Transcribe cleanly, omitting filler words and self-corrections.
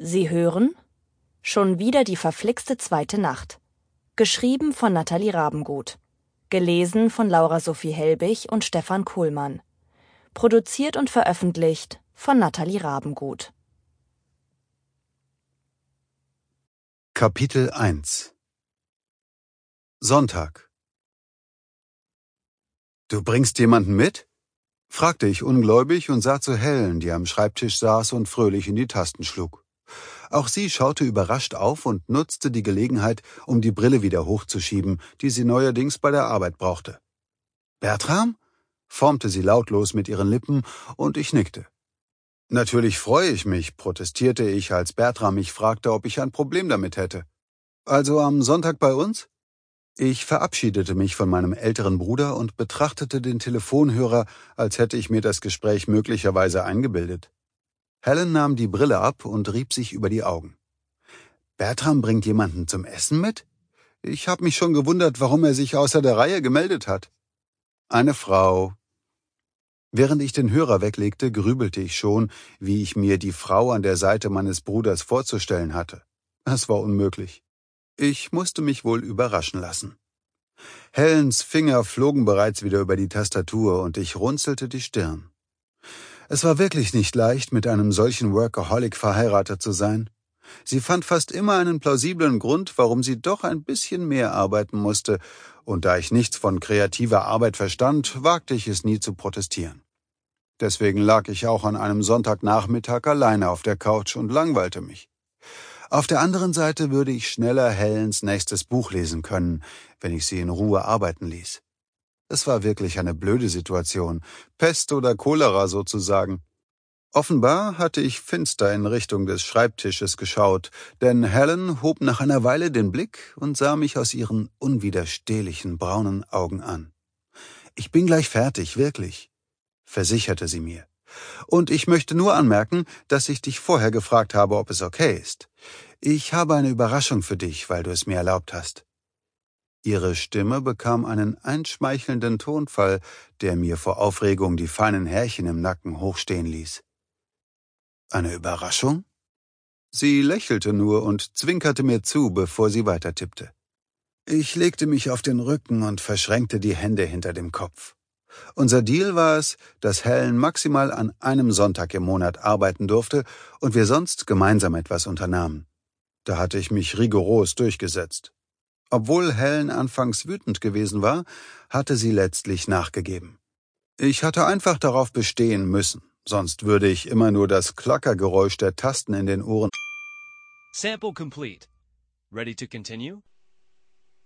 Sie hören Schon wieder die verflixte zweite Nacht. Geschrieben von Nathalie Rabengut. Gelesen von Laura-Sophie Helbig und Stefan Kuhlmann. Produziert und veröffentlicht von Nathalie Rabengut. Kapitel 1 Sonntag. »Du bringst jemanden mit?« fragte ich ungläubig und sah zu Helen, die am Schreibtisch saß und fröhlich in die Tasten schlug. Auch sie schaute überrascht auf und nutzte die Gelegenheit, um die Brille wieder hochzuschieben, die sie neuerdings bei der Arbeit brauchte. »Bertram?« formte sie lautlos mit ihren Lippen, und ich nickte. »Natürlich freue ich mich«, protestierte ich, als Bertram mich fragte, ob ich ein Problem damit hätte. »Also am Sonntag bei uns?« Ich verabschiedete mich von meinem älteren Bruder und betrachtete den Telefonhörer, als hätte ich mir das Gespräch möglicherweise eingebildet. Helen nahm die Brille ab und rieb sich über die Augen. »Bertram bringt jemanden zum Essen mit?« Ich habe mich schon gewundert, warum er sich außer der Reihe gemeldet hat. »Eine Frau.« Während ich den Hörer weglegte, grübelte ich schon, wie ich mir die Frau an der Seite meines Bruders vorzustellen hatte. Es war unmöglich. Ich musste mich wohl überraschen lassen. Helens Finger flogen bereits wieder über die Tastatur und ich runzelte die Stirn. Es war wirklich nicht leicht, mit einem solchen Workaholic verheiratet zu sein. Sie fand fast immer einen plausiblen Grund, warum sie doch ein bisschen mehr arbeiten musste, und da ich nichts von kreativer Arbeit verstand, wagte ich es nie zu protestieren. Deswegen lag ich auch an einem Sonntagnachmittag alleine auf der Couch und langweilte mich. Auf der anderen Seite würde ich schneller Helens nächstes Buch lesen können, wenn ich sie in Ruhe arbeiten ließ. Es war wirklich eine blöde Situation, Pest oder Cholera sozusagen. Offenbar hatte ich finster in Richtung des Schreibtisches geschaut, denn Helen hob nach einer Weile den Blick und sah mich aus ihren unwiderstehlichen braunen Augen an. »Ich bin gleich fertig, wirklich«, versicherte sie mir. »Und ich möchte nur anmerken, dass ich dich vorher gefragt habe, ob es okay ist. Ich habe eine Überraschung für dich, weil du es mir erlaubt hast.« Ihre Stimme bekam einen einschmeichelnden Tonfall, der mir vor Aufregung die feinen Härchen im Nacken hochstehen ließ. »Eine Überraschung?« Sie lächelte nur und zwinkerte mir zu, bevor sie weitertippte. Ich legte mich auf den Rücken und verschränkte die Hände hinter dem Kopf. Unser Deal war es, dass Helen maximal an einem Sonntag im Monat arbeiten durfte und wir sonst gemeinsam etwas unternahmen. Da hatte ich mich rigoros durchgesetzt. Obwohl Helen anfangs wütend gewesen war, hatte sie letztlich nachgegeben. Ich hatte einfach darauf bestehen müssen, sonst würde ich immer nur das Klackergeräusch der Tasten in den Ohren. Sample complete. Ready to continue?